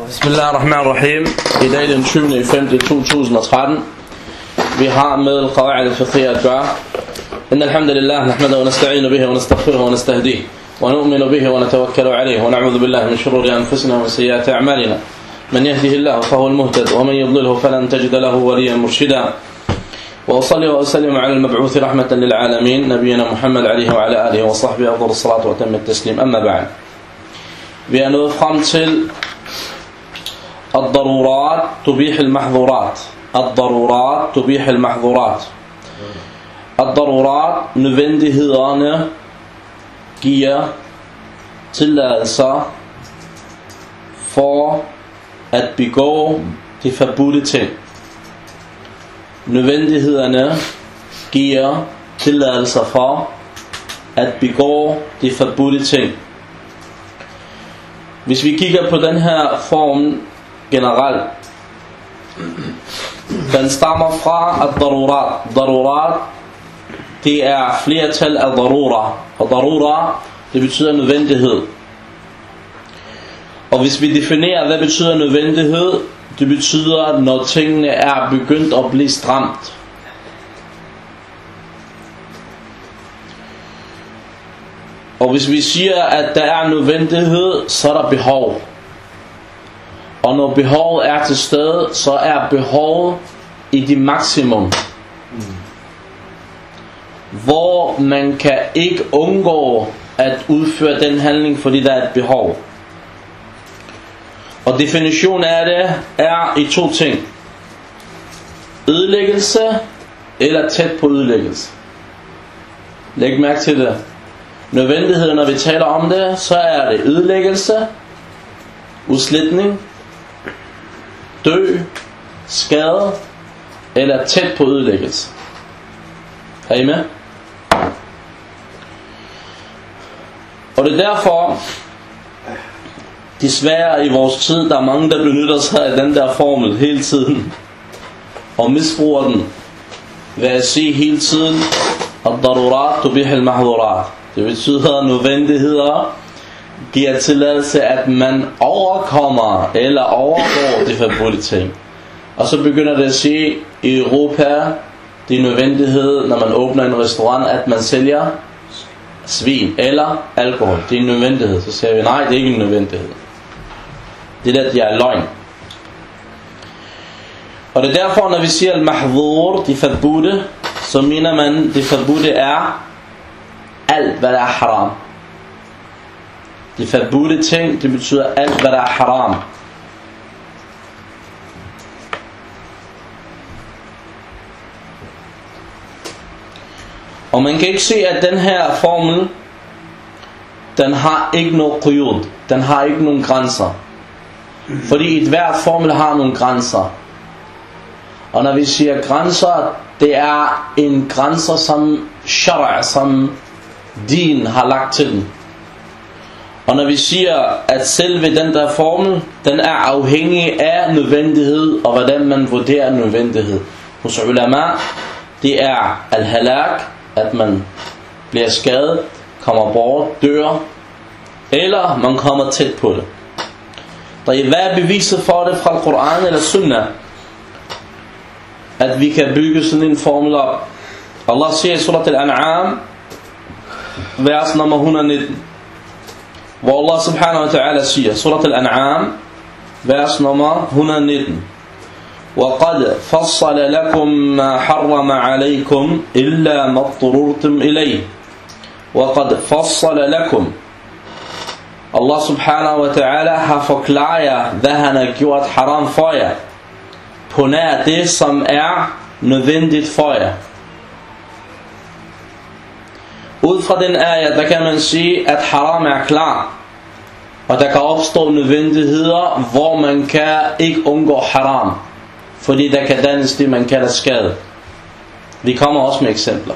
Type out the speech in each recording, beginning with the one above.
Bismillahirrahmanirrahim. I dag den 20.5.2013. Vi har med al-Qawa'id al-Fiqhiyya at gøre. Inna alhamdulillah nahmaduhu wa nasta'inu bihi wa nastaghfiruhu wa nastahdihi wa nu'minu bihi wa natawakkalu alayhi wa na'udhu billahi min shururi anfusina wa min sayyiati a'malina. Man yahdihillahu fahuwa al-muhtad wa man yudlilhu falan tajida lahu waliyyan murshida. وأصلي وأسلم على المبعوث رحمة للعالمين نبينا محمد عليه وعلى آله وصحبه أفضل الصلاة وأتم التسليم. أما بعد. Vi er nået frem til الضرورات تبيح المحظورات. الضرورات تبيح المحظورات. الضرورات nødvendighederne giver tilladelser for at begå de forbudte ting. Nødvendighederne giver tilladelser for at begå de forbudte ting. Hvis vi kigger på den her form generelt, den stammer fra ad-darurat. Darurat, det er flertal af darura. Og darura, det betyder nødvendighed. Og hvis vi definerer, hvad betyder nødvendighed, det betyder, når tingene er begyndt at blive stramt. Og hvis vi siger, at der er nødvendighed, så er der behov. Og når behovet er til stede, så er behovet i det maksimum. Hvor man kan ikke undgå at udføre den handling, fordi der er et behov. Og definitionen af det er i to ting. Ødelæggelse eller tæt på ødelæggelse. Læg mærke til det. Nødvendighed, når vi taler om det, så er det ødelæggelse, udslitning, dø, skade eller tæt på ødelæggelse. Er I med? Og det er derfor, desværre i vores tid, der er mange, der benytter sig af den der formel hele tiden og misbruger den ved at sige hele tiden ad-darurat tubih al-mahdurat. Det betyder, at nødvendigheder giver tilladelse, at man overkommer eller overgår de forbudte ting. Og så begynder det at sige, i Europa, det er nødvendighed, når man åbner en restaurant, at man sælger svin eller alkohol. Det er en nødvendighed. Så siger vi, nej, det er ikke en nødvendighed. Det der, det er løgn. Og det er derfor, når vi siger al-mahdur, de forbudte, så mener man, de forbudte er alt, hvad der er haram. De forbudte ting, det betyder alt, hvad der er haram. Og man kan ikke se, at den her formel, den har ikke noget qiyud. Den har ikke nogen grænser. Fordi et hvert formel har nogle grænser. Og når vi siger grænser, det er en grænser som shara', som din har lagt til den. Og når vi siger, at selve den der formel, den er afhængig af nødvendighed, og hvordan man vurderer nødvendighed. Hos ulama, det er al-halak, at man bliver skadet, kommer bort, dør, eller man kommer tæt på det. Hvad er beviset for det fra Koran eller Sunnah? At vi kan bygge sådan en formel op. Allah siger i surat al-An'am, vers nummer 119, hvor Allah subhanahu wa ta'ala siger, surat al-An'am, vers nummer 119, وَقَدْ فَصَّلَ لَكُمْ مَا حَرَّمَ عَلَيْكُمْ إِلَّا مَا اضْطُرُرْتُمْ إِلَيْهِ وَقَدْ فَصَّلَ لَكُمْ. Allah subhanahu wa ta'ala har forklaret jer, hvad han har gjort haram for jer, på nær det, som er nødvendigt for jer. Ud fra den ayat, der kan man sige, at haram er klar, og der kan opstå nødvendigheder, hvor man kan ikke undgå haram, fordi der kan dannes det, man kalder skade. Vi kommer også med eksempler.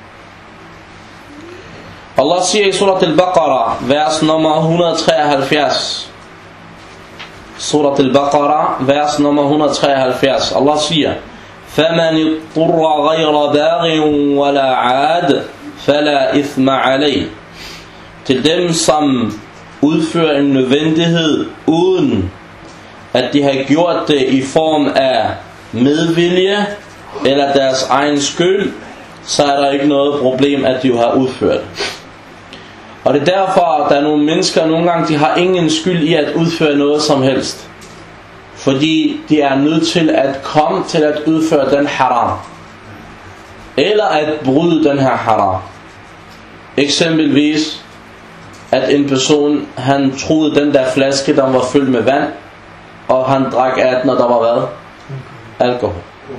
Allah siger i surat al-Baqarah, vers nummer 173. Surat al-Baqarah, vers nummer 173. Allah siger, فَمَنِ اضْطُرَّ غَيْرَ بَاغٍ وَلَا عَادٍ فَلَا إِثْمَ عَلَيْهِ. Til dem, som udfører en nødvendighed uden at de har gjort det i form af medvilje eller deres egen skyld, så er der ikke noget problem, at de har udført. Og det er derfor, at der er nogle mennesker, nogle gange, de har ingen skyld i at udføre noget som helst. Fordi de er nødt til at komme til at udføre den haram. Eller at bryde den her haram. Eksempelvis, at en person, han troede den der flaske, der var fyldt med vand, og han drak af den, og der var hvad? Alkohol.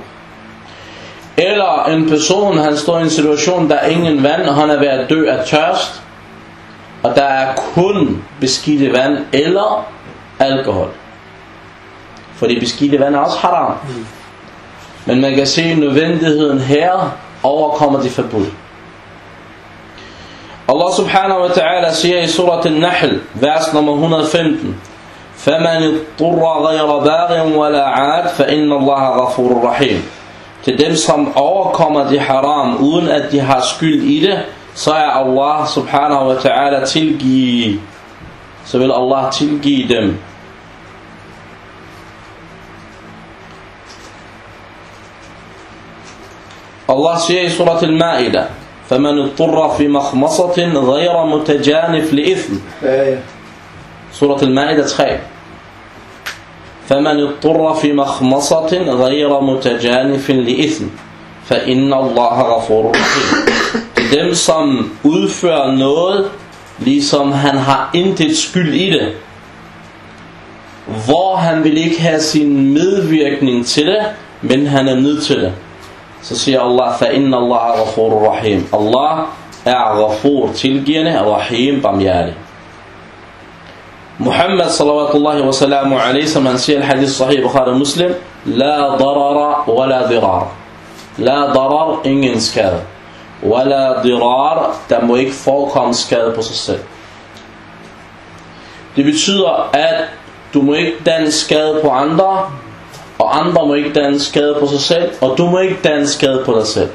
Eller en person, han står i en situation, der er ingen vand, og han er ved at dø af tørst, og der er kun beskidte vand eller alkohol. Fordi beskidte vand er også haram. Men man kan se nødvendigheden her overkommer de forbud. Allah subhanahu wa ta'ala siger i surat al-Nahl, vers nummer 115: فَمَنِ اضْطُرَّ غَيْرَ بَاغٍ وَلَا عَادٍ فَإِنَّ اللَّهَ غَفُورٌ رَحِيمٌ. Til dem, som overkommer de haram, uden at de har skyld i det, så er Allah subhanahu wa ta'ala tilgive. Så vil Allah tilgive dem. Allah siger i surat al-Ma'idah: فَمَنِ اضْطُرَّ فِي مَخْمَصَةٍ غَيْرَ مُتَجَانِفٍ لِإِثْمٍ. Surat al-Ma'idah 3. فَمَنِ اضْطُرَّ فِي مَخْمَصَةٍ غَيْرَ مُتَجَانِفٍ لِإِثْمٍ فَإِنَّ اللَّهَ غَفُورٌ رَحِيمٌ. Det er dem, som udfører noget, ligesom han har intet skyld i det, hvor han vil ikke have sin medvirkning til det, men han er nødt til det. Så siger Allah: فَإِنَّ اللَّهَ غَفُورٌ رَحِيمٌ. Allah er Ghafur, tilgivende, og Rahim, barmhjertig. Muhammad sallallahu wa sallam alayhi, som han siger i hadith sahih Bukhari Muslim: La darara wa la dirar. La darar, ingen skade. Wa la dirar, der må ikke forekomme skade på sig selv. Det betyder, at du må ikke danne skade på andre, og andre må ikke danne skade på sig selv, og du må ikke danne skade på dig selv.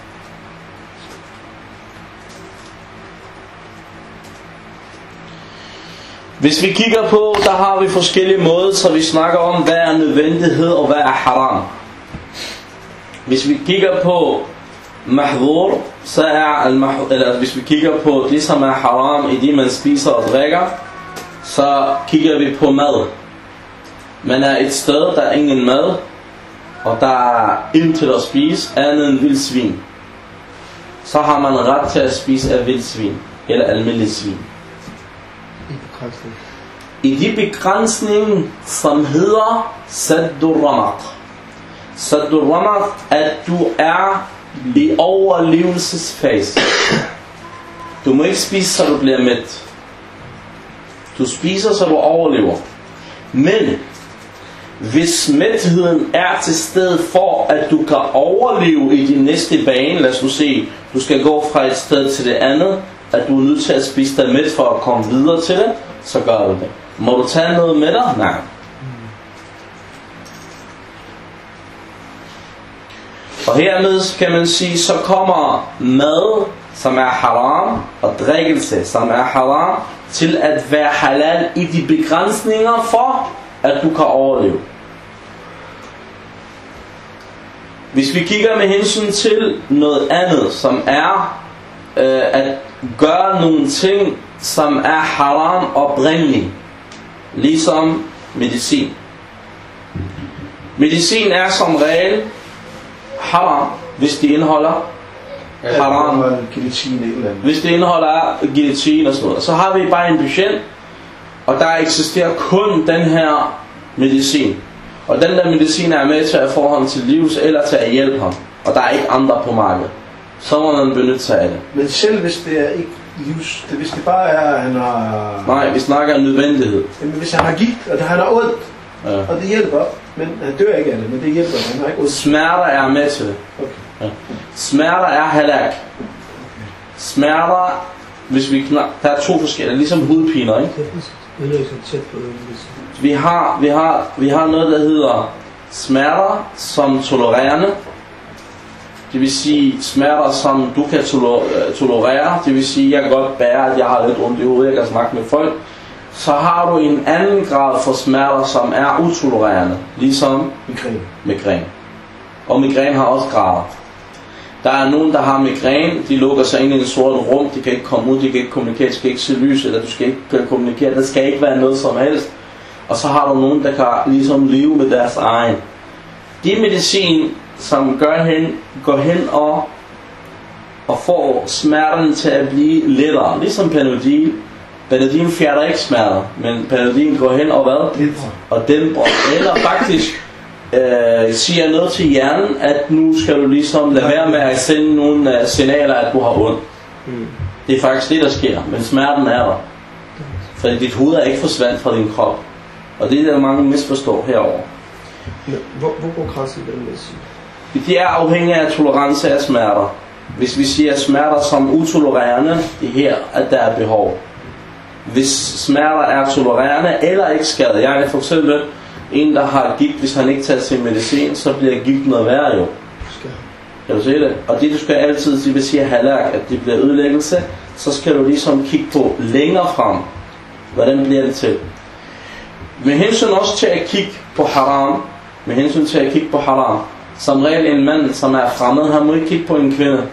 Hvis vi kigger på, der har vi forskellige måder, så vi snakker om, hvad er nødvendighed og hvad er haram. Hvis vi kigger på mahdhur, så er hvis vi kigger på det, som er haram i det, man spiser og drikker, så kigger vi på mad. Man er et sted, der er ingen mad, og der er intet at spise andet end vildsvin. Så har man ret til at spise af vildsvin eller almindelig svin. I de begrænsninger, som hedder saddur ramaq. Saddur ramaq, at du er i overlevelsesfase. Du må ikke spise, så du bliver mæt. Du spiser, så du overlever. Men hvis mætheden er til stede for, at du kan overleve i din næste bane, lad os nu se, du skal gå fra et sted til det andet, at du er nødt til at spise dig mæt for at komme videre til det, så gør du det. Må du tage noget med dig? Nej. Og hermed kan man sige, så kommer mad, som er haram, og drikkelse, som er haram, til at være halal i de begrænsninger for, at du kan overleve. Hvis vi kigger med hensyn til noget andet, som er at gøre nogle ting, som er haram oprindeligt, ligesom medicin. Medicin er som regel haram, hvis det indeholder haram. Hvis det indeholder gelatin og sådan noget. Så har vi bare en patient, og der eksisterer kun den her medicin. Og den der medicin er med til at få ham til livs eller til at hjælpe ham. Og der er ikke andre på markedet. Så må man benytte sig af det. Men selv hvis det er ikke livs, hvis det bare er, at han har... Nej, vi snakker om nødvendighed. Jamen hvis han har gigt, og han har ondt, ja, og det hjælper, men han dør ikke af det, men det hjælper, han har ikke ondt. Smerter er med til det. Okay. Ja. Smerter er halak. Okay. Smerter, hvis vi der er to forskellige, ligesom hudpiner, ikke? Vi har noget, der hedder smerter som tolererende. Det vil sige smerter, som du kan tolerere. Det vil sige, jeg kan godt bære, at jeg har lidt ondt i hovedet, jeg kan snakke med folk. så har du en anden grad for smerter, som er utolererende, ligesom migræne. Og migræne har også grader. Der er nogen, der har migræne, de lukker sig ind i en sort rum, de kan ikke komme ud, de kan ikke kommunikere, de skal ikke se lys, eller du skal ikke kommunikere, der skal ikke være noget som helst. Og så har du nogen, der kan ligesom leve med deres egen. De medicin, som går hen og får smerten til at blive lettere, ligesom Panodil. Panodil fjerner ikke smerter, men Panodil går hen og hvad? Og dæmper. Eller faktisk siger noget til hjernen, at nu skal du ligesom lade være med at sende nogle signaler, at du har ondt. Det er faktisk det, der sker, men smerten er der. Fordi dit hoved er ikke forsvandt fra din krop. Og det er der mange misforstår herover. Hvor går grænsen i den medicin? Det er afhængigt af tolerance af smerter. Hvis vi siger smerter som utolererende, det er her, at der er behov. Hvis smerter er tolererende eller ikke skadet. Jeg er for eksempel en, der har gigt, hvis han ikke tager sin medicin, så bliver gigt noget værre jo. Kan du se det? Og det du skal altid sige, hvis jeg halak, at det bliver ødelæggelse, så skal du ligesom kigge på længere frem. Hvordan bliver det til? Med hensyn også til at kigge på haram, som regel en mand, som er fremmed, han må ikke kigge på en kvinde.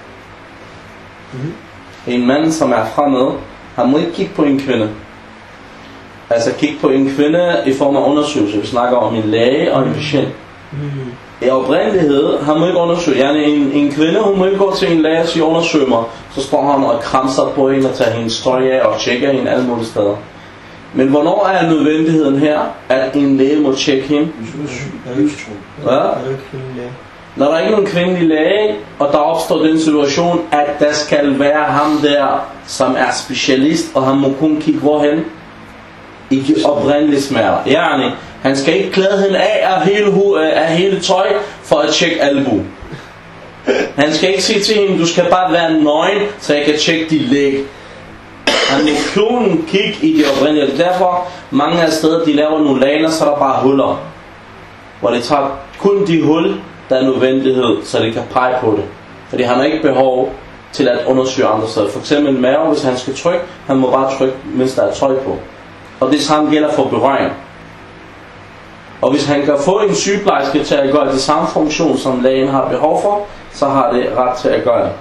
En mand, som er fremmed, han må ikke kigge på en kvinde. Altså kigge på en kvinde i form af undersøgelse. Vi snakker om en læge og en patient. I oprindelighed, han må ikke undersøge. En kvinde, hun må ikke gå til en læge og sige, undersøg mig. Så står han og kramser på hende og tager hendes støj af og tjekker hende alle mulige steder. Men hvornår er nødvendigheden her, at en læge må tjekke hende? Ja? Når der er ikke nogen kvindelig læge, og der opstår den situation, at der skal være ham der, som er specialist, og han må kun kigge hvorhen? I de oprindelige smerter. Han skal ikke klæde hende af hele tøj for at tjekke albu. Han skal ikke sige til hende, du skal bare være nøgen, så jeg kan tjekke dit læg. Han må kun kigge i de oprindelige. Derfor mange af steder, de laver nogle laner, så er der bare huller. Hvor de tager kun de hul, der er nødvendighed, så de kan pege på det. Fordi han har ikke behov til at undersøge andre steder. For eksempel en mave, hvis han skal trykke, han må bare trykke, mens der er tøj på. Og det samme gælder for berøring. Og hvis han kan få en sygeplejerske til at gøre det samme funktion, som lægen har behov for, så har det ret til at gøre det.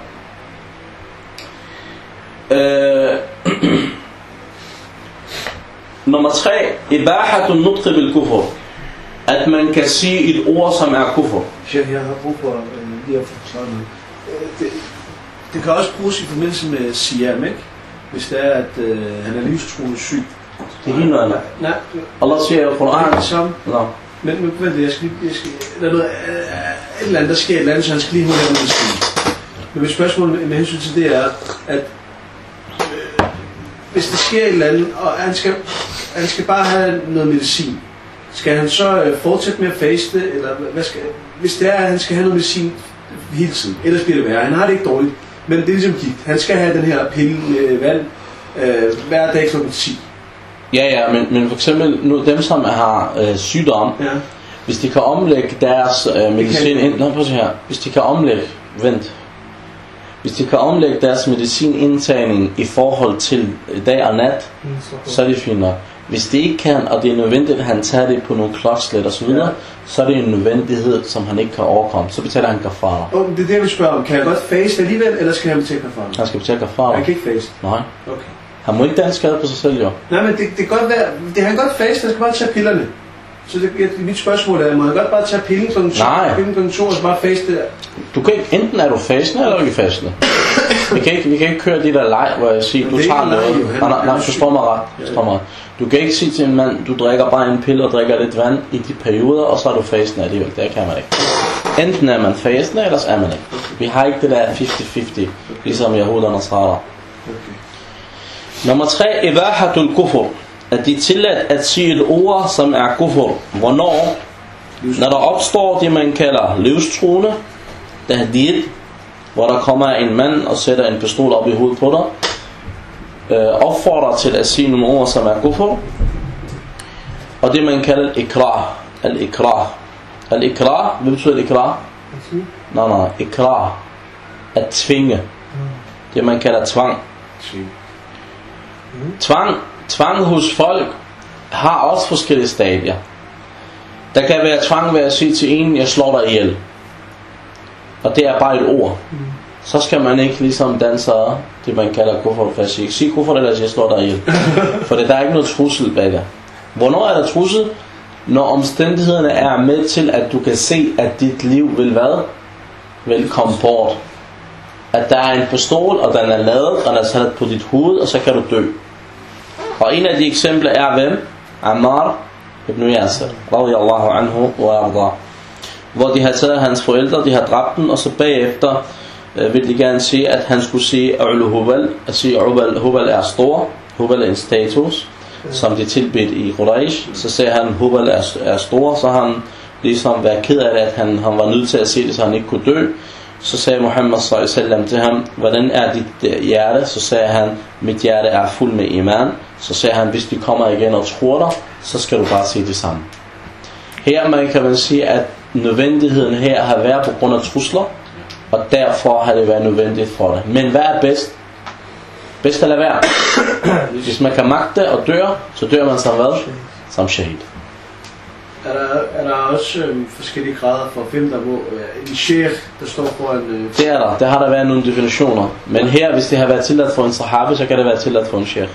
Nummer 3. Ibahatun nutqi bil kufr. At man kan sige et ord, som er kufr. Jeg har brug for lige at forklare noget. Det kan også bruges i forbindelse med Siam, ikke? Hvis det er, at han er livstruende syg. Det er helt noget andet. Nej. Allah siger i Koranen. Men vent, jeg skal der er noget, et eller andet, der sker et eller andet, så han skal lige have noget medicin. Men mit spørgsmål med hensyn til det er, at hvis der sker et eller andet, og han skal bare have noget medicin, skal han så fortsætte med at faste, eller hvad skal, hvis det er, at han skal have noget medicin hele tiden, ellers bliver det værre. Han har det ikke dårligt, men det er ligesom gigt. Han skal have den her pille vand hver dag kl. 10. Ja, men for eksempel nu, dem som har sygdom, hvis de kan omlægge deres medicin hvis de kan omlægge deres medicinindtagning i forhold til dag og nat, så er det fint nok. Hvis det ikke kan, og det er nødvendigt, at han tager det på nogle klodslet og så videre, så er det en nødvendighed, som han ikke kan overkomme. Så betaler han kafara. Det er det, vi spørger om. Kan han godt faste alligevel, eller skal han betale kafara? Han skal betale kafara. Han kan ikke faste? Nej. Okay. Han må ikke danne skade på sig selv, jo. Nej, men det kan godt være, det han godt faste, han skal bare tage pillerne. Så mit spørgsmål er, må han godt bare tage pillen kl. 2, og så bare faste der? Du kan ikke, enten er du fastende, eller ikke fastende. Vi kan ikke køre de der leg, hvor jeg siger, du tager noget. Nej, forstår mig ret. Du kan ikke sige til en mand, du drikker bare en pille og drikker lidt vand i de perioder, og så er du fastende alligevel. Det kan man ikke. Enten er man fastende, ellers er man ikke. Vi har ikke det der 50-50, ligesom Yahuda og Nasrara. Nummer 3. Ibahatul kufr. At de tilladt at sige et ord, som er kufr. Hvornår? Når der opstår det, man kalder livstruende, tahdid, hvor der kommer en mand og sætter en pistol op i hovedet på dig, opfordrer til at sige nogle ord, som er kufr. Og det, man kalder ikrah. Al-ikrah. Al-ikrah, hvad betyder ikrah? Nej, ikrah. At tvinge. Det, man kalder tvang. Tvang, tvang hos folk har også forskellige stadier. Der kan være tvang ved at sige til en, jeg slår dig ihjel. Og det er bare et ord. Så skal man ikke ligesom danse det man kalder kuffer for at sige kuffer eller jeg slår dig ihjel. For der er ikke noget trussel bag det. Hvornår er der trussel? Når omstændighederne er med til at du kan se at dit liv vil komme bort. At der er en pistol og den er lavet og den er sat på dit hoved og så kan du dø. Og en af de eksempler er hvem? Ammar ibn Yasir radiyallahu anhu wa arda. Hvor de har taget hans forældre, de har dræbt dem, og så bagefter vil de gerne sige, at han skulle sige A'lu Hubal. At sige Hubal er stor, Hubal er en status, som de tilbedte i Quraysh. Så sagde han, Hubal er stor, så han ligesom var ked af det, at han var nødt til at se det, så han ikke kunne dø. Så sagde Muhammad sallallahu alaihi wasallam til ham, hvordan er dit hjerte? Så sagde han, mit hjerte er fuld med iman. Så sagde han, hvis de kommer igen og tror dig, så skal du bare sige det samme. Her man kan sige, at nødvendigheden her har været på grund af trusler, og derfor har det været nødvendigt for det. Men hvad er bedst? Bedst at lade være. Hvis man kan magte og dør, så dør man som hvad? Som shahid. Er der også forskellige grader for hvem der må en sheikh, der står foran... Det er der. Der har der været nogle definitioner. Men her, hvis det har været tilladt for en sahabi, så kan det være tilladt for en sheikh.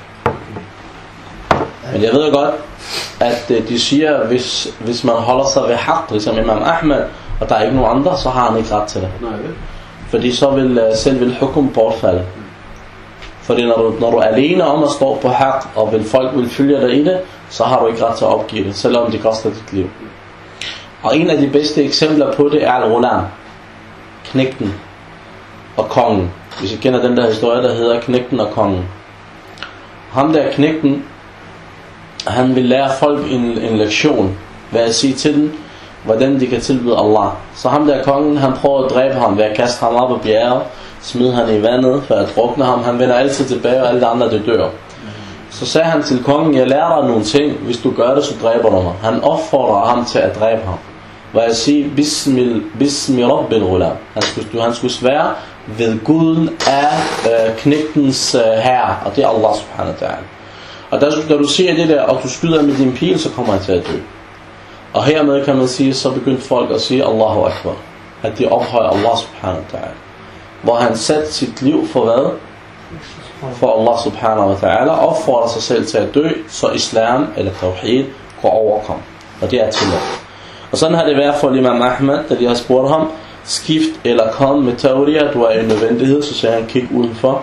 Men jeg ved godt, at de siger, hvis man holder sig ved haq, ligesom Imam Ahmed, og der er ikke nogen andre, så har han ikke ret til det. Fordi så vil hukum bortfalde. Fordi når du er alene om at stå på haq, og folk vil følge dig i det, så har du ikke ret til at opgive det, selvom det koster dit liv. Og en af de bedste eksempler på det er al-Ghulam, knægten og kongen. Hvis I kender den der historie, der hedder knægten og kongen. Ham der knægten, han vil lære folk en lektion ved at sige til dem, hvordan de kan tilbyde Allah. Så ham der kongen, han prøver at dræbe ham ved at kaste ham op på bjerget, smide han i vandet for at drukne ham. Han vender altid tilbage, og alle de andre de dør. Så sagde han til kongen, jeg lærer dig nogle ting, hvis du gør det, så dræber du mig. Han opfordrer ham til at dræbe ham. Ved at sige, Bismi Rabbil Ghulam. Han skulle svære ved guden af knægtens herre, og det er Allah subhanahu wa ta'ala. Og da du siger det der, og du skyder med din pil, så kommer han til at dø. Og hermed kan man sige, så begyndte folk at sige Allahu Akbar. At de ophøjer Allah subhanahu wa ta'ala. Hvor han satte sit liv for hvad? For Allah subhanahu wa ta'ala. Opfordrer sig selv til at dø, så islam eller tawhid går overkom. Og det er tilladt. Og sådan har det været for Imam Ahmed, da de har spurgt ham, skift eller kom med teorier, du er en nødvendighed, så sagde han, kig udenfor.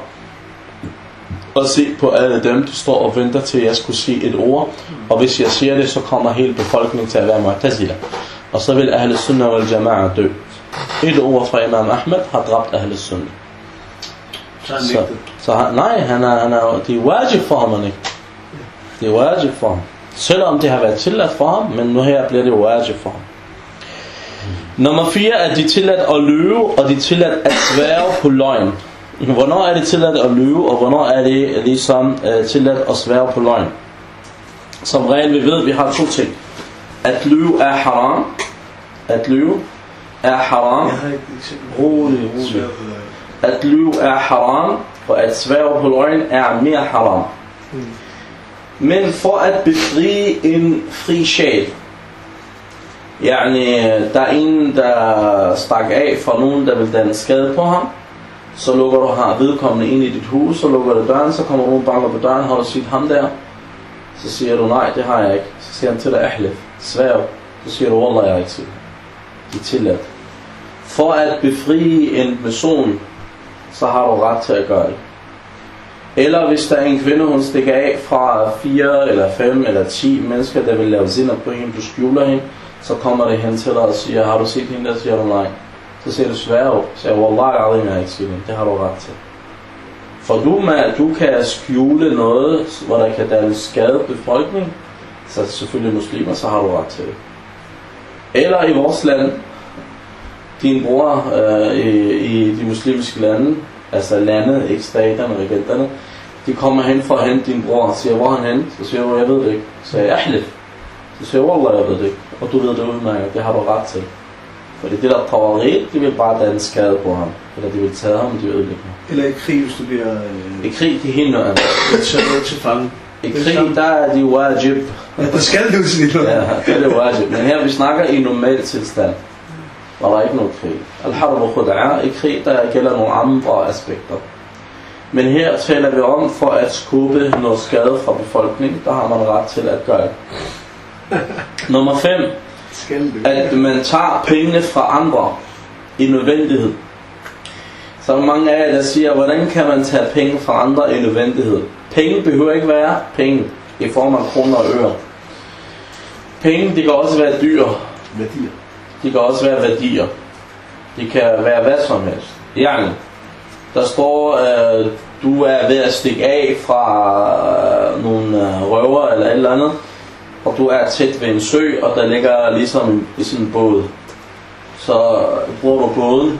Og se på alle dem, der står og venter til, at jeg skulle sige et ord. Og hvis jeg siger det, så kommer hele befolkningen til at være Mu'tazila. Og så vil Ahl Sunnah wal Jama'a dø. Et ord fra Imam Ahmed har dræbt Ahl Sunnah. Nej, det er wajib for ham, ikke? Det er wajib for ham. Selvom det har været tilladt for ham, men nu her bliver det wajib for ham. Nummer 4 er de tilladt at lyve, og de tilladt at svære på løgn. Hvornår er det tilladt at lyve, og hvornår er det ligesom tilladt at svære på løgn? Som regel vi ved, vi har to ting. At lyve er haram. At lyve er haram. Rolig. At lyve er haram, og at svære på løgn er mere haram. Men for at befri en fri sjæl, der er en, der stak af fra nogen, der vil danne skade på ham, så lukker du vedkommende ind i dit hus, så lukker du døren, så kommer nogen banker på døren, har du set ham der? Så siger du, nej, det har jeg ikke. Så siger han til dig, ahlif, sværg. Så siger du, wallah, jeg har ikke set. Det er tilladt. For at befri en person, så har du ret til at gøre det. Eller hvis der er en kvinde, hun stikker af fra 4 eller 5 eller 10 mennesker, der vil lave zina på hende, du skjuler hende, så kommer det hen til dig og siger, har du set hende der? Så siger du nej. Så siger du sværg. Så siger du, wallah, jeg har ikke set hende. Det har du ret til. For du kan skjule noget, hvor der kan danne skade befolkning, så selvfølgelig muslimer, så har du ret til det. Eller i vores land, din bror i de muslimske lande, altså landet, ikke staterne, regenterne, de kommer hen for at hente din bror og siger, hvor er han hen? Så siger du, jeg ved det ikke. Så siger jeg, ahlif. Så siger du, wallah, jeg ved det ikke. Og du ved det udmærket, det har du ret til. Fordi det der tawari, de vil bare danne skade på ham. Eller de vil tage ham, de vil ødelægge ham. Eller i krig, hvis du bliver... I krig, de er helt nødvendigt. Så er det til fange. I krig, der er de wajib. Ja, der skal du sige noget. Ja, det er wajib. Men her vi snakker i normal tilstand, hvor der er ikke noget krig. Al-harb og khud'a, i krig, der gælder nogle andre aspekter. Men her taler vi om, for at skubbe noget skade fra befolkningen, der har man ret til at gøre det. Nummer 5, at man tager pengene fra andre i nødvendighed. Så er der mange af jer, der siger, hvordan kan man tage penge fra andre i nødvendighed? Penge behøver ikke være penge i form af kroner og øre. Penge, de kan også være dyr. Værdier. De kan også være værdier. De kan være hvad som helst. Yani, der står, du er ved at stikke af fra nogle røver eller et eller andet, og du er tæt ved en sø, og der ligger ligesom i sådan en båd. Så bruger du båden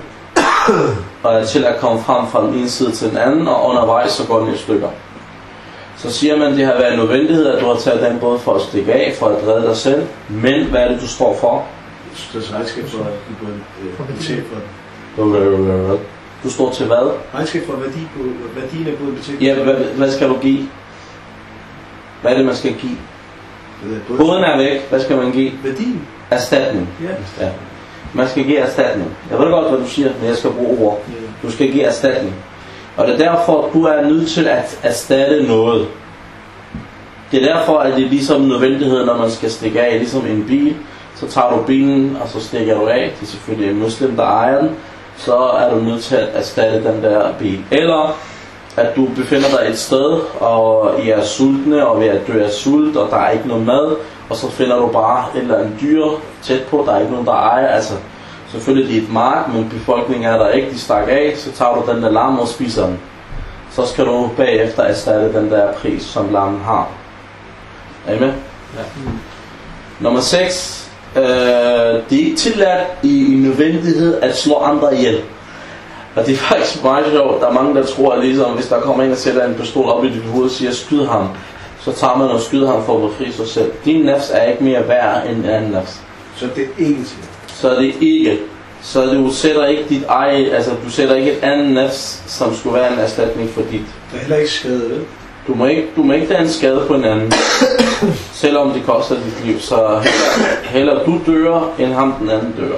og til at komme frem fra den ene side til den anden, og undervejs så går den i stykker. Så siger man, at det har været en nødvendighed, at du har taget den båd for at stikke af, for at redde dig selv. Men hvad er det, du står for? Det er regnskab for at betale for det. Du står til hvad? Regnskab for værdien af båden betalt. Ja, hvad skal du give? Hvad er det, man skal give? Båden er væk. Hvad skal man give? Værdien. Erstatning. Ja. Man skal give erstatning. Jeg ved godt, hvad du siger, men jeg skal bruge ord. Du skal give erstatning. Og det er derfor, at du er nødt til at erstatte noget. Det er derfor, at det er ligesom nødvendighed, når man skal stikke af, ligesom en bil. Så tager du bilen, og så stikker du af. Det er selvfølgelig en muslim, der ejer den. Så er du nødt til at erstatte den der bil. Eller at du befinder dig et sted, og I er sultne, og ved at dø af sult, og der er ikke noget mad. Og så finder du bare et eller andet dyr tæt på, der er ikke nogen, der ejer. Altså, selvfølgelig det er et mark, men befolkningen er der ikke, de stak af. Så tager du den der lam og spiser den. Så skal du bagefter erstatte den der pris, som lammen har. Er I med? Ja. Nummer 6. Det er ikke tilladt i nødvendighed at slå andre ihjel. Og det er faktisk meget sjovt. Der er mange, der tror, at ligesom, hvis der kommer en og sætter en pistol op i dit hoved og siger, skyd ham, så tager man og skyder ham for at befri sig selv. Din nafs er ikke mere værd end en anden nafs. Så det er ikke til. Så det er ikke. Så du sætter ikke dit eget, altså du sætter ikke et andet nafs, som skulle være en erstatning for dit. Der er heller ikke skade, vel? Du må ikke tage en skade på en anden, selvom det koster dit liv. Så heller du dør, end ham den anden dør.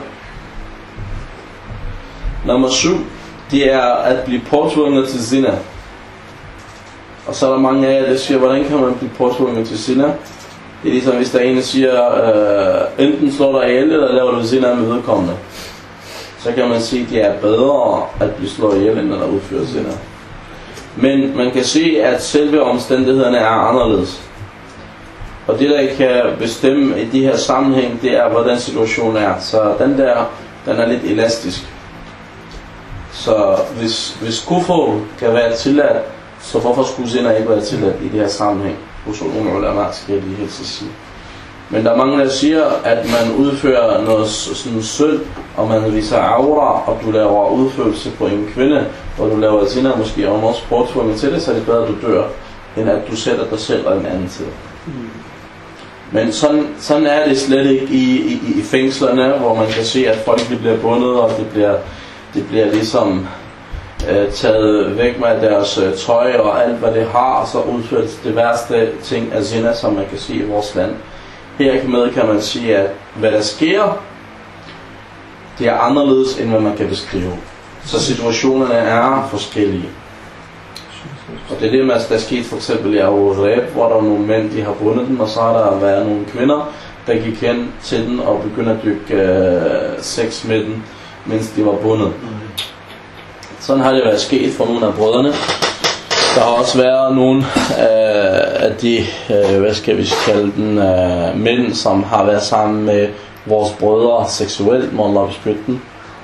Nummer 7, det er at blive påtvunget til zina. Og så er der mange af jer, der siger, hvordan kan man blive påtvunget til zina? Det er ligesom, hvis der er en, der siger, enten slår dig ihjel, eller laver du zina med vedkommende. Så kan man sige, at det er bedre at blive slået ihjel, end at udføre zina. Men man kan se, at selve omstændighederne er anderledes. Og det, der kan bestemme i de her sammenhæng, det er, hvordan situationen er. Så den er lidt elastisk. Så hvis kufur kan være tilladt, så hvorfor skulle zina ikke være tilladt i det her sammenhæng? Hos nogle ulama skal jeg lige helt sige. Men der er mange, der siger, at man udfører noget sådan synd, og man viser aura, og du laver udførelse på en kvinde, og du laver zina måske, og også påtvunget til det, så er det bedre, at du dør, end at du sætter dig selv og en anden til. Men sådan er det slet ikke i fængslerne, hvor man kan se, at folk bliver bundet, og det bliver ligesom taget væk med deres tøj og alt, hvad det har, og så udført det værste ting af zina, som man kan se i vores land. Hermed kan man sige, at hvad der sker, det er anderledes, end hvad man kan beskrive. Så situationerne er forskellige. Og det er det, der er sket for eksempel i Abu Ghraib, hvor der var nogle mænd, de har bundet dem, og så har der været nogle kvinder, der gik hen til den og begyndte at dykke sex med den, mens de var bundet. Sådan har det været sket for nogle af brødrene. Der har også været nogle af de, hvad skal vi kalde den, mænd, som har været sammen med vores brødre seksuelt, må Allah beskytte dem.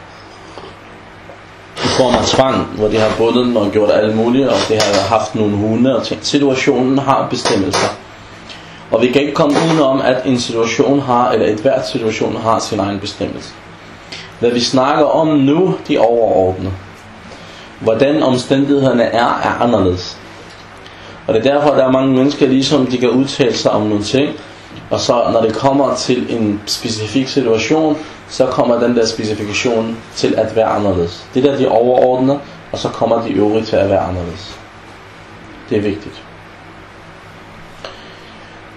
I form af tvang, hvor de har bundet dem og gjort alt muligt, og de har haft nogle hunde og ting. Situationen har bestemmelser. Og vi kan ikke komme udenom, at en situation har, eller et hvert situation har sin egen bestemmelse. Hvad vi snakker om nu, de er overordnede. Hvordan omstændighederne er anderledes. Og det er derfor, at der er mange mennesker, ligesom de kan udtale sig om nogle ting, og så når det kommer til en specifik situation, så kommer den der specifikation til at være anderledes. Det der de er overordnede, og så kommer de øvrige til at være anderledes. Det er vigtigt.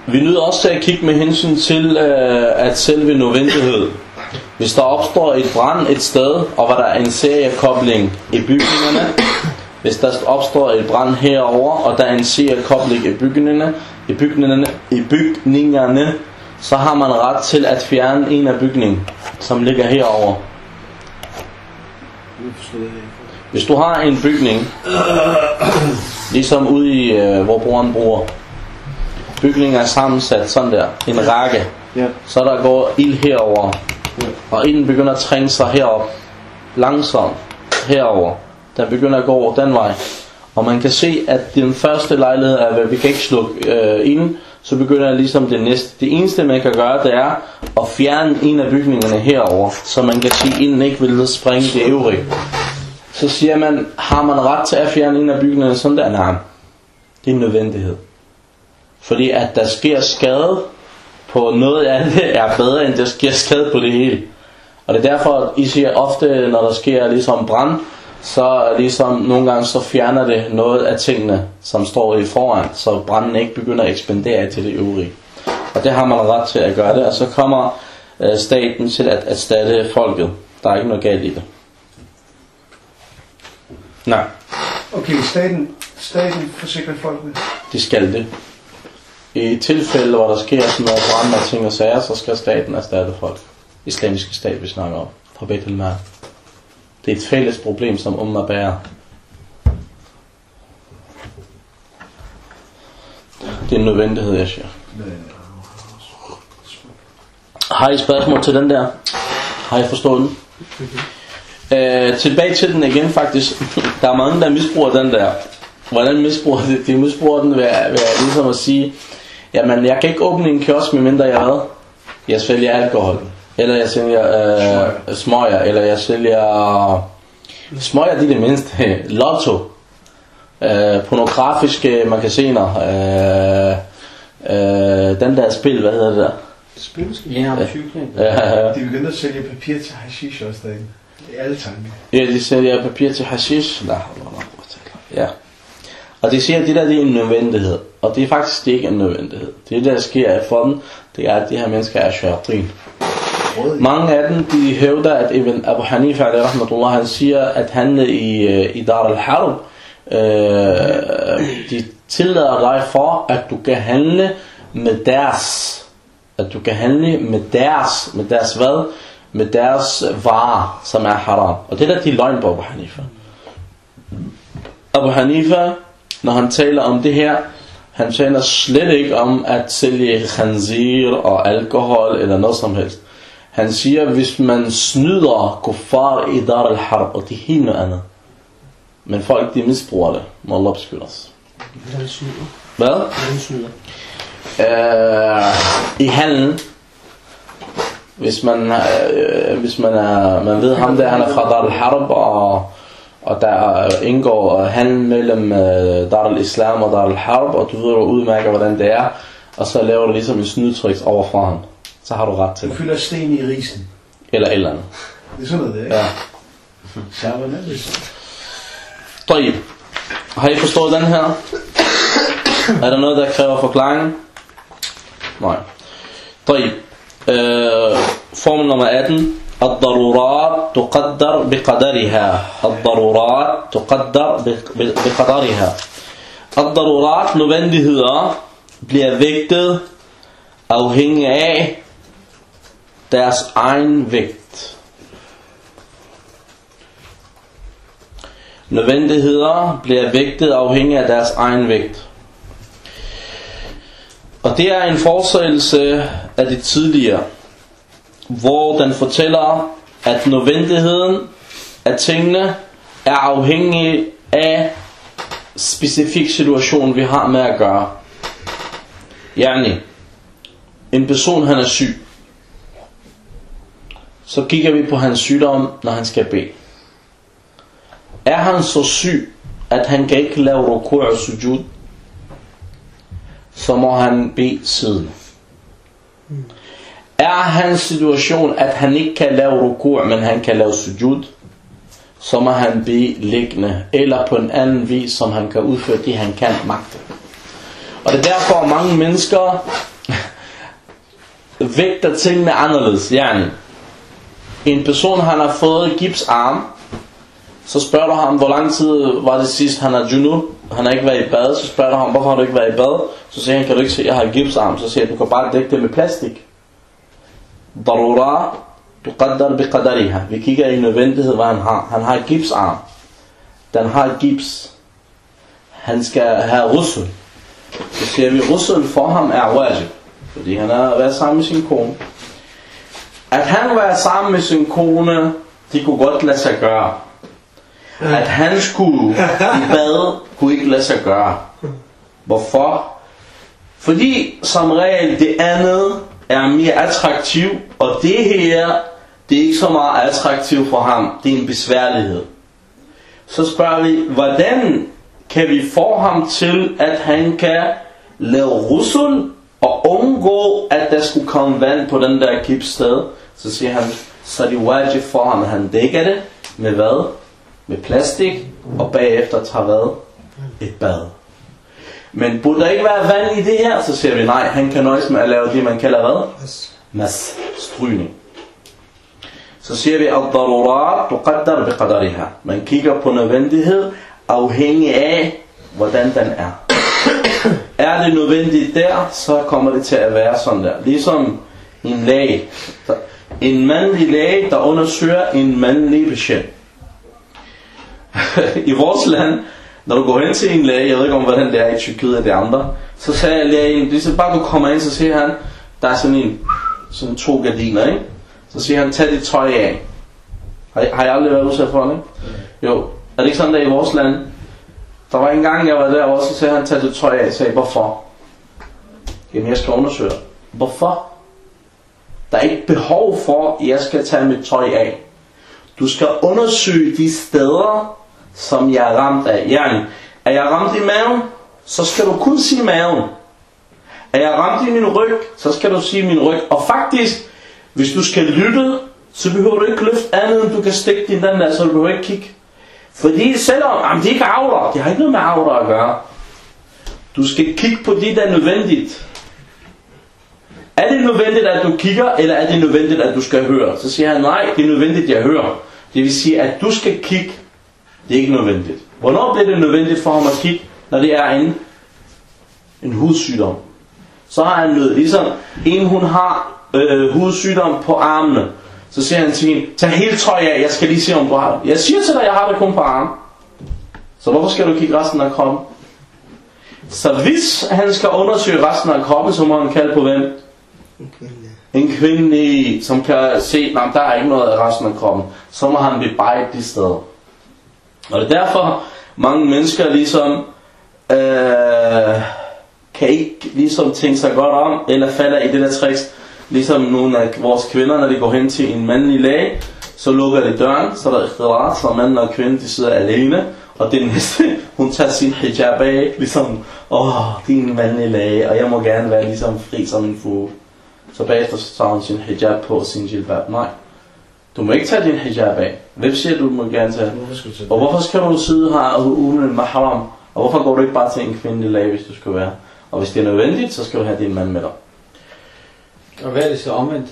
Vi er nødt også til at kigge med hensyn til at selve nødvendighed. Hvis der opstår et brand et sted, og hvor der er en seriekobling i bygningerne, hvis der opstår et brand herover, og der er en seriekobling i bygningerne, så har man ret til at fjerne en af bygningen, som ligger herover. Hvis du har en bygning, ligesom ude i hvor brugeren bruger, bygningen er sammensat sådan der, en række, så der går ild herover, og ilden begynder at trænge sig herop, langsomt herover. Den begynder at gå over den vej, og man kan se, at den første lejlighed er, at vi kan ikke slukke ilden, så begynder jeg ligesom det næste. Det eneste man kan gøre, det er at fjerne en af bygningerne herover, så man kan sige, at ilden ikke vil springe det øvrige. Så siger man, har man ret til at fjerne en af bygningerne sådan der? Nej, det er en nødvendighed. Fordi at der sker skade på noget af det er bedre, end der sker skade på det hele. Og det er derfor, I siger ofte, når der sker ligesom brand, så ligesom nogle gange så fjerner det noget af tingene, som står i foran, så branden ikke begynder at ekspandere til det øvrige. Og det har man ret til at gøre det, og så kommer staten til at erstatte folket. Der er ikke noget galt i det. Nej. Okay, staten forsikrer folkene? De skal det. I tilfælde, hvor der sker sådan noget brand og ting og sager, så skal staten erstatte folk. Islamiske stat, vi snakker om. Fra Beit al-Mal. Det er et fælles problem, som Umma bærer. Det er en nødvendighed, jeg siger. Har I spørgsmål til den der? Har I forstået den? Tilbage til den igen faktisk. Der er mange, der misbruger den der. Hvordan misbruger de? De misbruger den ved ligesom at sige, jamen jeg kan ikke åbne en kiosk, medmindre jeg sælger alkohol. Eller jeg sælger smøger. Eller jeg sælger smøger, det er det mindste. Lotto. Pornografiske magasiner. Den der spil, hvad hedder det der? Spilmaskine? Ja, med cykling. De begynder at sælge papir til hashish også derinde. Det er alle tanker. Ja, de sælger papir til hashish. Ja. Og de siger, at det der det er en nødvendighed. Og det er faktisk ikke en nødvendighed. Det der sker for dem, det er, at de her mennesker er shayatin. Mange af dem, de hævder, at Ibn Abu Hanifa, rahmatullah, han siger, at handle i Dar al-Harb, de tillader dig for, at du kan handle med deres, med deres hvad? Med deres varer, som er haram. Og det der, de er løgn på Abu Hanifa. Abu Hanifa, når han taler om det her, han taler slet ikke om at sælge khanzir og alkohol eller noget som helst. Han siger, hvis man snyder kuffar i Dar al-Harb, og det er helt noget andet. Men folk, de misbruger det. Må Allah beskytte os. Hvordan snyder? Hvad? Hvordan snyder? I handlen, hvis man ved ham der, han er fra Dar al-Harb, og der indgår handel mellem Dar al-Islam og Dar al-Harb, og du ved udmærker, hvordan det er, og så laver du ligesom en snydtryks overfra ham. Så har du ret til det. Du fylder sten i risen. Eller et eller andet. Det er sådan noget, det, ikke? Ja. Sjæverne, det طيب. Har I forstået den her? Er der noget, der kræver forklaring? Nej. طيب. Formel nummer 18. الضرورات تقدر بقدرها. الضرورات تقدر بقدرها. الضرورات, nødvendigheder, bliver vægtet afhængig af deres egen vægt. Nødvendigheder bliver vægtet afhængig af deres egen vægt. Og det er en fortsættelse af det tidligere, hvor den fortæller, at nødvendigheden af tingene er afhængig af specifik situation, vi har med at gøre. Yani, en person, han er syg. Så kigger vi på hans sygdom, når han skal bede. Er han så syg, at han kan ikke lave ruku' og sujud, så må han bede siden. Er hans situation, at han ikke kan lave ruku', men han kan lave sujud, så må han bede liggende, eller på en anden vis, som han kan udføre det, han kan magte. Og det er derfor, mange mennesker, vægter tingene anderledes. Yani, en person, han har fået gipsarm, så spørger du ham, hvor lang tid var det sidst, han har junub, han har ikke været i bad, så spørger du ham, hvorfor har du ikke været i bad, så siger han, kan du ikke se, jeg har gipsarm, så siger du kan bare dække det med plastik. Darura, tuqaddar biqadariha. Vi kigger i nødvendighed, hvad han har. Han har gipsarm. Den har gips. Han skal have rusul. Så siger vi, rusul for ham er wajib, fordi han har været sammen med sin kone. At han var sammen med sin kone, det kunne godt lade sig gøre. At han skulle i bad, kunne ikke lade sig gøre. Hvorfor? Fordi som regel det andet er mere attraktivt, og det her, det er ikke så meget attraktivt for ham. Det er en besværlighed. Så spørger vi, hvordan kan vi få ham til, at han kan lave rusul og undgå, at der skulle komme vand på den der gipssted? Så siger han, så er det wajib for ham, at han dækker det med hvad? Med plastik, og bagefter tager hvad? Et bad. Men burde der ikke være vand i det her? Så siger vi nej, han kan nøjes med at lave det, man kalder hvad? Mas, strygning. Så siger vi, al-darurat tuqaddar biqadariha. Man kigger på nødvendighed, afhængig af, hvordan den er. Er det nødvendigt der, så kommer det til at være sådan der. Ligesom en læge. En mandlig læge, der undersøger en mandlig patient. I vores land, når du går hen til en læge, jeg ved ikke om hvordan det er i Tyrkiet og det andre, så sagde lægen, det er bare du kommer ind, så siger han, der er sådan 2 gardiner, ikke? Så siger han, tag dit tøj af. Har jeg aldrig været udsat for det? Jo, er det ikke sådan der i vores land? Der var en gang jeg var der også, så sagde han, tag dit tøj af. Jeg sagde, hvorfor? Jamen jeg skal undersøge. Hvorfor? Der er ikke behov for, at jeg skal tage mit tøj af. Du skal undersøge de steder, som jeg er ramt af. Yani, er jeg ramt i maven, så skal du kun sige maven. Er jeg ramt i min ryg, så skal du sige min ryg. Og faktisk, hvis du skal lytte, så behøver du ikke løfte andet, end du kan stikke din den der, så du behøver ikke kigge. Fordi selvom, det er ikke avler, det har ikke noget med avler at gøre. Du skal kigge på det, der er nødvendigt. Er det nødvendigt, at du kigger, eller er det nødvendigt, at du skal høre? Så siger han, nej, det er nødvendigt, at jeg hører. Det vil sige, at du skal kigge. Det er ikke nødvendigt. Hvornår bliver det nødvendigt for ham at kigge? Når det er en hudsygdom. Så har han nød. Ligesom en hun har hudsygdom på armene. Så siger han til hende, tag hele tøj af, jeg skal lige se om du har det. Jeg siger til dig, jeg har det kun på armen. Så hvorfor skal du kigge resten af kroppen? Så hvis han skal undersøge resten af kroppen, så må han kalde på hvem? En kvinde, som kan se, der er ikke noget af resten af kroppen. Så må han bebrejde de steder. Og det er derfor, mange mennesker ligesom kan ikke ligesom tænke sig godt om, eller falder i det der tricks. Ligesom nogle af vores kvinder, når de går hen til en mandlig læge, så lukker de døren, så der er ikhtilat, så manden og kvinden, de sidder alene. Og det næste, hun tager sin hijab af, ligesom, det er en mandlig læge, og jeg må gerne være ligesom fri som en fugle. Så bagefter så tager hun sin hijab på og sin jilbab. Nej, du må ikke tage din hijab af. Hvem siger du må gerne tage? Og hvorfor skal du sidde her uden en mahram? Og hvorfor går du ikke bare til en kvindelig læge, hvis du skal være? Og hvis det er nødvendigt, så skal du have din mand med dig. Og hvad er det så omvendt?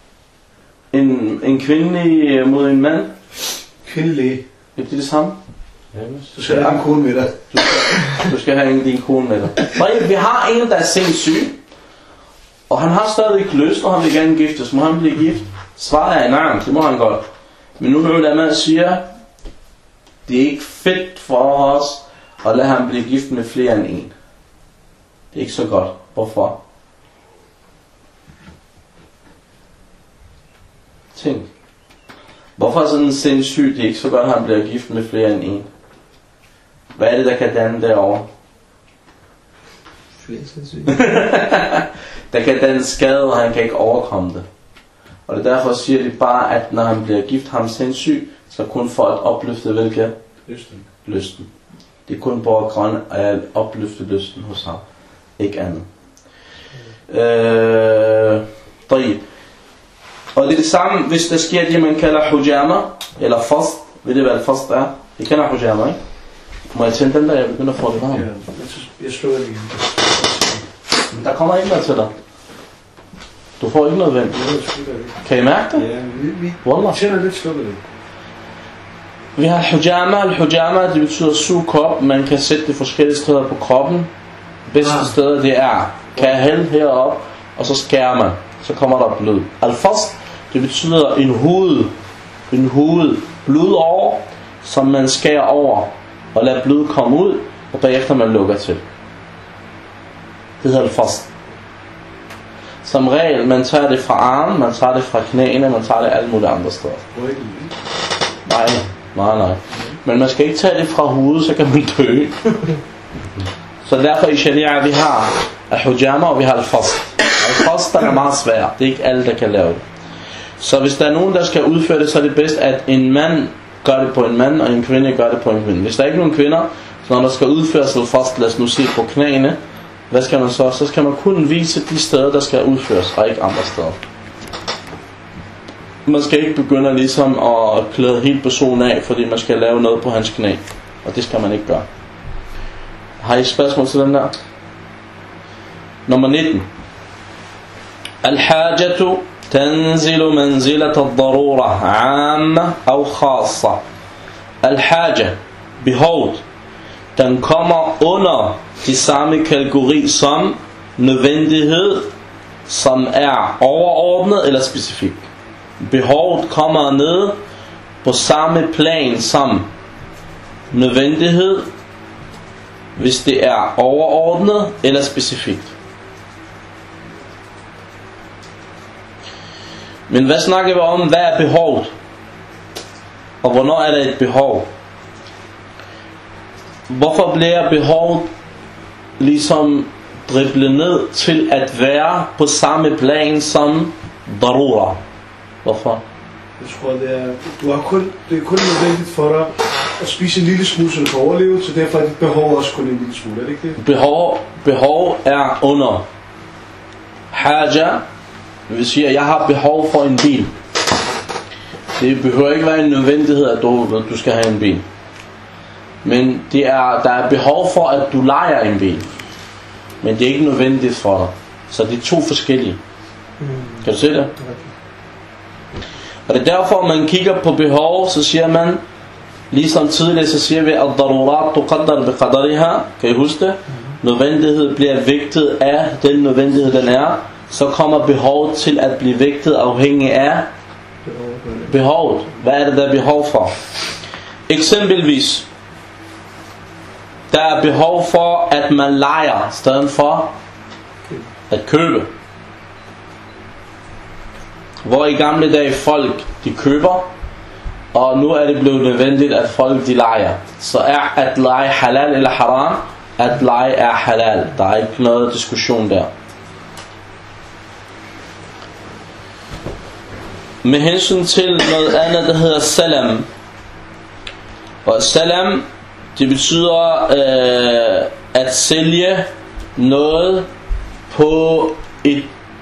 En kvindelig mod en mand? Kvindelig. Er det det samme? Du skal have en kone med dig. Du skal have din kone med dig. Vi har en, der er sindssyg. Og han har stadig lyst, og han vil gerne giftes. Må han blive gift? Svaret er nej, det må han godt. Men nu hører man siger, det er ikke fedt for os at lade ham blive gift med flere end en. Det er ikke så godt. Hvorfor? Tænk. Hvorfor er sådan en sindssyg, det er ikke så godt, at han bliver gift med flere end en? Hvad er det, der kan danne derovre? Flere sindssyge. Der kan danne skade, og han kan ikke overkomme det. Og det er derfor siger de bare, at når han bliver gift, ham sindssyg, så kun for at opløfte hvilke? Lysten. Det er kun på at opløfte lysten hos ham. Ikke andet. Og det er det samme, hvis der sker det, man kalder hujama, eller fast. Ved det, hvad fast er? Det kender hujama, ikke? Må jeg tænde den der, jeg begynder at få det varmt? Ja, jeg slukker det igen. Men der kommer ikke noget til dig. Du får ikke noget vand. Kan I mærke det? Ja, vi Wallah. tænder lidt slukket det. Vi har al-hujama. Al-hujama, det betyder sugekop. Man kan sætte det forskellige steder på kroppen. Bedste steder det er, kan jeg hælde herop, og så skærer man. Så kommer der blod. Al-fast, det betyder en hoved blod over, som man skærer over, og lader blod komme ud, og bagefter man lukker til. Det hedder al-fast. Som regel, man tager det fra armen, man tager det fra knæene, man tager det alle mulige andre steder. Nej. Men man skal ikke tage det fra hovedet, så kan man dø. Så derfor i sharia, vi har al-hujama, og vi har al-fast. Al-fast er meget svært. Det er ikke alle, der kan lave det. Så hvis der er nogen, der skal udføre det, så er det bedst, at en mand gør det på en mand, og en kvinde gør det på en kvinde. Hvis der er ikke nogen kvinder, så når der skal udføres al-fast, lad os nu se på knæene, hvad skal man så? Så skal man kun vise de steder, der skal udføres, og ikke andre steder. Man skal ikke begynde ligesom at klæde helt personen af, fordi man skal lave noget på hans knæ. Og det skal man ikke gøre. Har I spørgsmål til den der? Nummer 19. Al-hajatu tanzilu manzilat al-darura 'amma aw khassa. Al-haja, behovet, den kommer under de samme kategori som nødvendighed, som er overordnet eller specifik. Behovet kommer ned på samme plan som nødvendighed, hvis det er overordnet eller specifikt. Men hvad snakker vi om? Hvad er behovet? Og hvornår er det et behov? Hvorfor bliver behovet ligesom driblet ned til at være på samme plan som darura? Hvorfor? Jeg tror, det er kun nødvendigt for dig at spise en lille smule, så du kan overleve, så derfor er dit behov også kun en lille smule, er det ikke det? Behov er under. Haja, vil sige, at jeg har behov for en bil. Det behøver ikke være en nødvendighed, at du skal have en bil. Men der er behov for, at du lejer en bil. Men det er ikke nødvendigt for dig. Så det er to forskellige. Kan du se det? Og det er derfor, man kigger på behov, så siger man, ligesom tidligere, så siger vi, at darurat tuqaddar biqadariha. Kan I huske det? Nødvendighed bliver vægtet af den nødvendighed, den er. Så kommer behovet til at blive vægtet afhængig af behovet. Hvad er det, der er behov for? Eksempelvis, der er behov for, at man lejer, stedet for at købe. Hvor i gamle dage folk, de køber, og nu er det blevet nødvendigt, at folk, de lejer. Så er at leje halal eller haram? At leje er halal. Der er ikke noget diskussion der. Med hensyn til noget andet, der hedder salam. Og salam, det betyder at sælge noget på et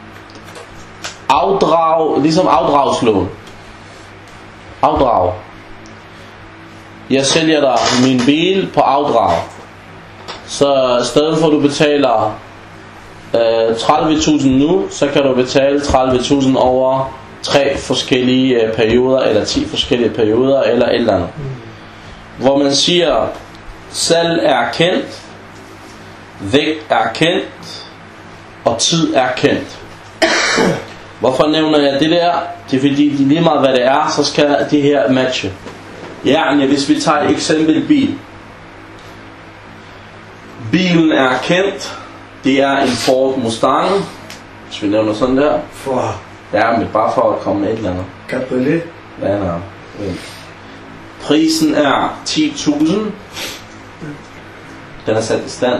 afdrag, ligesom afdragslån. Afdrag. Jeg sælger dig min bil på afdrag. Så i stedet for at du betaler 30.000 nu, så kan du betale 30.000 over 3 forskellige perioder, eller 10 forskellige perioder, eller et eller andet. Hvor man siger, salg er kendt, vægt er kendt, og tid er kendt. Hvorfor nævner jeg det der? Det er fordi, lige meget hvad det er, så skal det her matche. Ja, hvis vi tager et eksempel bil. Bilen er kendt. Det er en Ford Mustang. Hvis vi nævner sådan der. Ja, men bare for at komme med et eller andet. Cabriolet. Ja, nej. Prisen er 10.000. Den er sat i stand.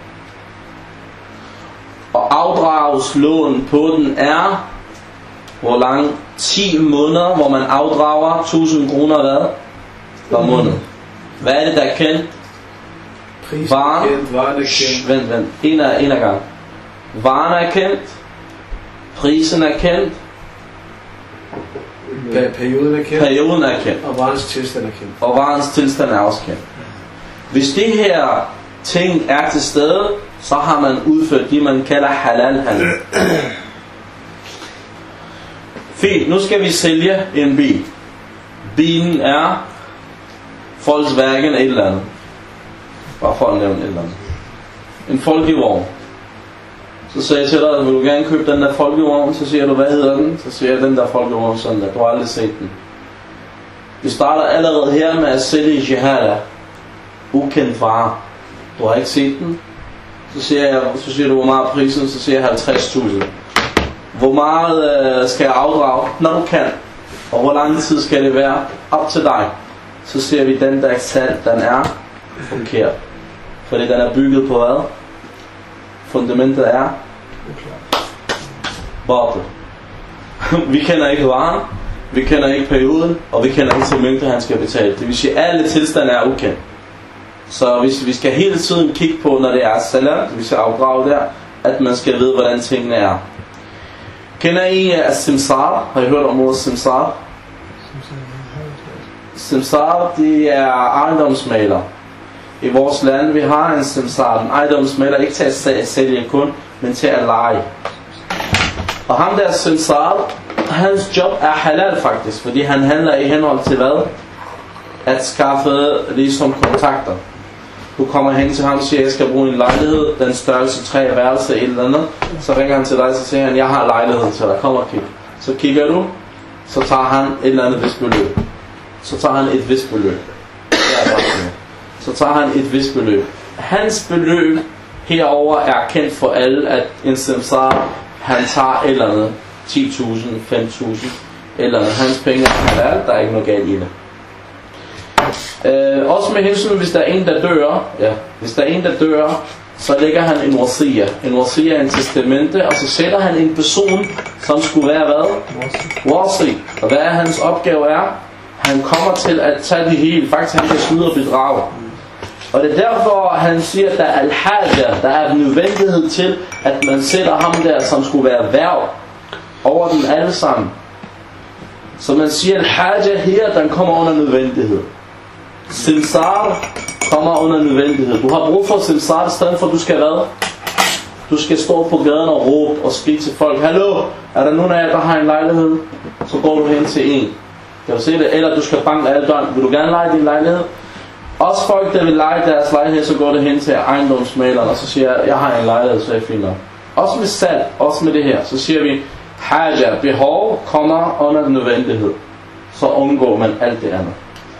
Og afdragslån på den er hvor lang? 10 måneder, hvor man afdrager 1.000 kroner hvad? Per måned. Hvad er det, der er kendt? Prisen er kendt, varen er kendt. Vent. En af gang. Varen er kendt. Prisen er kendt. Perioden er kendt. Og varens tilstand er kendt. Og varens tilstand er også kendt. Hvis det her ting er til stede, så har man udført det, man kalder halal handel. Fint, nu skal vi sælge en bil. Bilen er Volkswagen et eller andet. Bare for at nævne et eller andet. En folkevogn. Så siger jeg til dig, vil du gerne købe den der folkevogn? Så siger du, hvad hedder den? Så siger jeg, den der folkevogn sådan der. Du har aldrig set den. Vi starter allerede her med at sælge jihada. Ukendt vare. Du har ikke set den. Så siger du, hvor meget prisen? Så siger jeg 50.000. Hvor meget skal jeg afdrage? Når du kan. Og hvor lang tid skal det være? Op til dig. Så siger vi, den der salg, den er forkert. Fordi den er bygget på hvad? Fundamentet er boble. Vi kender ikke varen, vi kender ikke perioden, og vi kender ikke til mængde, han skal betale. Det vil sige, at alle tilstande er ukendt. Så hvis vi skal hele tiden kigge på, når det er salam, det vil sige afdrage der, at man skal vide, hvordan tingene er. Kender I simsar? Har I hørt om ordet simsar? Simsar, de er ejendomsmaler. I vores land, vi har en simsar, en ejendomsmaler, ikke til at sælge kun, men til at lege. Og ham der simsar, hans job er halal faktisk, fordi han handler i henhold til hvad? At skaffe ligesom kontakter. Du kommer hen til ham og siger, jeg skal bruge en lejlighed, den størrelse 3 værelse eller andet. Så ringer han til dig, så siger han, jeg har lejligheden til dig, kom og kig. Så kigger du, så tager han et eller andet vist beløb. Så tager han et vist beløb. Så tager han et vist beløb. Hans beløb herover er kendt for alle, at en simsar, han tager et eller andet 10.000, 5.000 eller andet. Hans penge er halal, der er ikke noget galt i det. Også med hensyn, hvis der er en, der dør, hvis der er en, der dør, så lægger han en wasiya. En wasiya er en testamente, og så sætter han en person, som skulle være hvad? Wasi. Og hvad er hans opgave er? Han kommer til at tage det hele. Faktisk han kan snyde og bedrage. Og det er derfor, han siger, at der er al-haja, der er nødvendighed til, at man sætter ham der, som skulle være værv over dem alle sammen. Så man siger, at al-haja her, den kommer under nødvendighed. Simsar kommer under nødvendighed. Du har brug for simsar, i stedet for, at du skal hvad? Du skal stå på gaden og råbe og skrige til folk, hallo, er der nogen af jer, der har en lejlighed? Så går du hen til en. Kan du se det? Eller du skal banke alle døren. Vil du gerne leje din lejlighed? Også folk, der vil leje deres lejlighed, så går det hen til ejendomsmaleren, og så siger jeg har en lejlighed, så jeg finder. Også med salg, også med det her, så siger vi, haja, behov kommer under nødvendighed. Så undgår man alt det andet.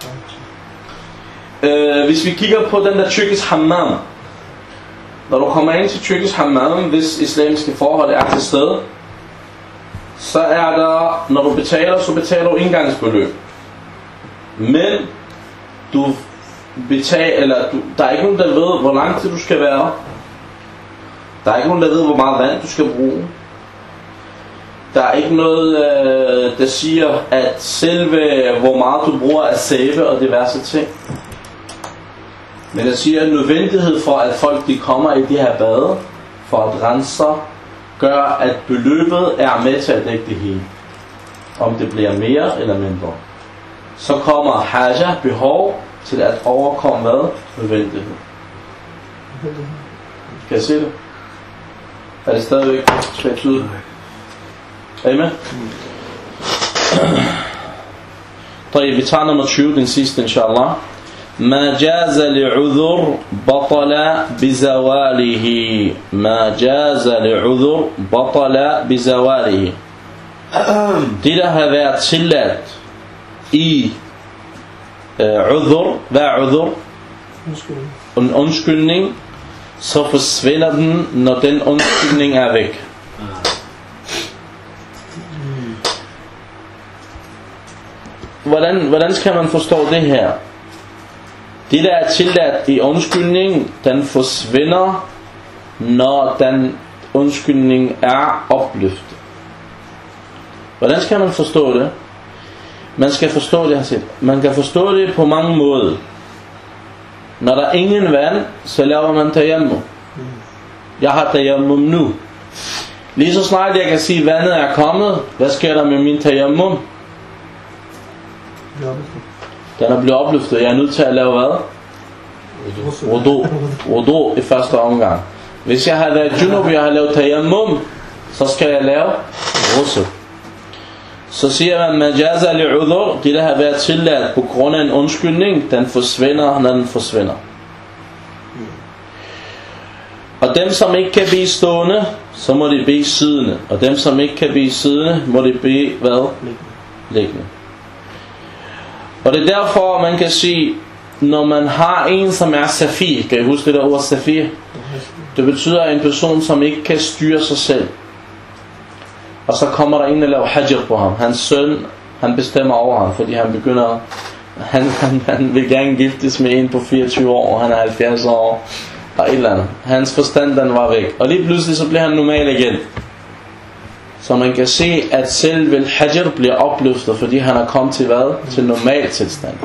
Hvis vi kigger på den der tyrkisk hammam, når du kommer ind til tyrkisk hammam, hvis islamiske forhold er til stede, så er der, når du betaler, så betaler du indgangsbeløb. Men du betaler, der er ikke nogen, der ved, hvor lang tid du skal være. Der er ikke nogen, der ved, hvor meget vand du skal bruge. Der er ikke noget, der siger, at selve, hvor meget du bruger af sæbe og diverse ting. Men jeg siger, at nødvendighed for, at folk de kommer i de her bade, for at rense sig, gør, at beløbet er med til at dække det hele. Om det bliver mere eller mindre. Så kommer haja, behov, til at overkomme hvad? Nødvendighed. Kan jeg se det? Er det stadigvæk svært ud? Er I med? طيب, vi tager nummer 20, den sidste, inshallah. ما جاز لعذر بطل بزواله. ما جاز لعذر بطل بزواله. Det der har været tilladt i udhur, hvad er udhur? En undskyldning, så forsvinder den, når den undskyldning er væk. Hvordan skal man forstå det her? Det der er tilladt i undskyldning, den forsvinder, når den undskyldning er opløftet. Hvordan skal man forstå det? Man skal forstå det, har set. Man kan forstå det på mange måder. Når der er ingen vand, så laver man tayammum. Jeg har tayammum nu. Lige så snart jeg kan sige, at vandet er kommet, hvad sker der med min tayammum? Den er blevet opløftet. Jeg er nødt til at lave hvad? Wudu i første omgang. Hvis jeg har lavet junub, jeg har lavet tayammum, så skal jeg lave ghusl. Så siger man, majaz al-udhur, det der har været tilladt på grund af en undskyldning, den forsvinder, når den forsvinder. Og dem som ikke kan blive stående, så må de bede siddende. Og dem som ikke kan blive siddende, må de bede hvad? Liggende. Og det er derfor man kan sige, når man har en som er safir, kan I huske det der ord safir? Det betyder en person som ikke kan styre sig selv. Og så kommer der en og laver hajr på ham. Hans søn, han bestemmer over ham, fordi han begynder, han vil gerne giftes med en på 24 år, og han er 70 år, og et eller andet. Hans forstand, den var væk. Og lige pludselig så bliver han normal igen. Så man kan se, at selv hajr bliver opløftet, fordi han er kommet til hvad? Til normal tilstand.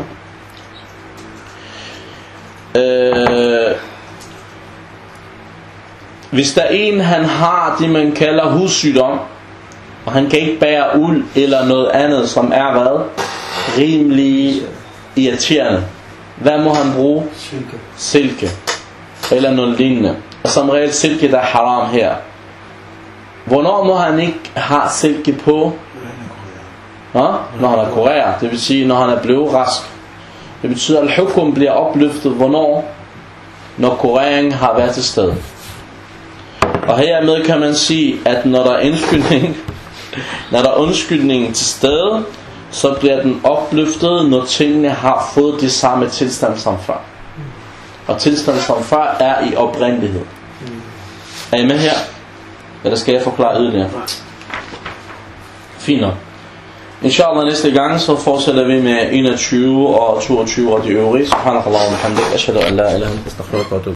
Hvis der er en, han har det man kalder hudsygdom, og han kan ikke bære uld eller noget andet, som er hvad? Rimelig irriterende. Hvad må han bruge? Silke. Eller noget lignende. Og som regel silke, der er haram her. Hvornår må han ikke have silke på? Når han er kurer. Det vil sige, når han er blevet rask. Det betyder, at al-hukum bliver opløftet. Hvornår? Når kureringen har været til stede. Og hermed kan man sige, at når der er undskyldning til stede, så bliver den opløftet, når tingene har fået det samme tilstand som før. Og tilstand som før er i oprindelighed. Er I med her? Eller skal jeg forklare yderligere? Fint nok. Inshallah næste gang så fortsætter vi med 21 og 22 og de øvrige. Subhanallah wa bihamdik, ashhadu an la ilaha illa anta, astaghfiruka wa atubu.